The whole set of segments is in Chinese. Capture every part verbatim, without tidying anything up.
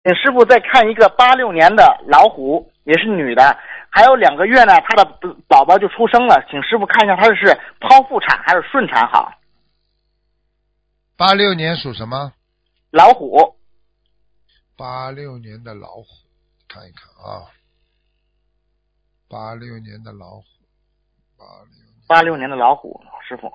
请师傅再看一个八六年的老虎，也是女的，还有两个月呢，她的宝宝就出生了，请师傅看一下她是剖腹产还是顺产好。 八六年属什么？ 老虎。 八六年的老虎，看一看啊。八六年的老虎，八六八六年的老虎，师傅。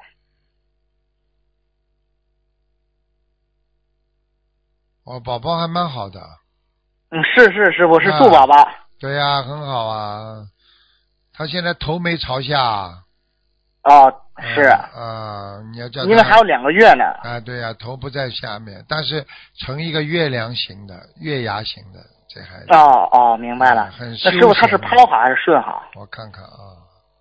哦，宝宝还蛮好的。 嗯，是是，师傅是素宝宝。 啊、对呀、啊，很好啊。他现在头没朝下。 哦，是。啊、 呃，你要叫他。 因为还有两个月呢。 啊，对呀、啊，头不在下面，但是呈一个月亮型的、月牙型的这孩子。 哦哦，明白了。 啊、很那师傅他是剖好还是顺好？ 我看看啊。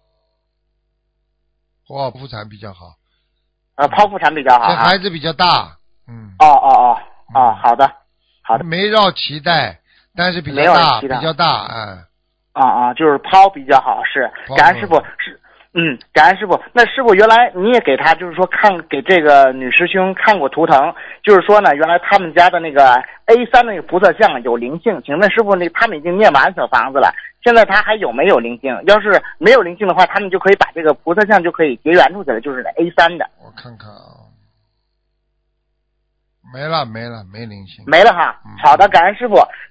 剖腹产比较好。 呃，剖腹产比较好、啊。 这孩子比较大。嗯。 哦哦哦。哦，好的，好的。 没绕脐带，但是比较大，比较大，嗯。 啊啊，就是剖比较好，是。感恩师傅是，嗯，感恩师傅。那师傅原来你也给他就是说看给这个女师兄看过图腾，就是说呢，原来他们家的那个 A 三 那个菩萨像有灵性，请问师傅那他们已经念完小房子了，现在他还有没有灵性？要是没有灵性的话，他们就可以把这个菩萨像就可以结缘出去了，就是 A 三 的。 我看看啊。没了没了，没灵性。 没了哈，好的，感恩师傅。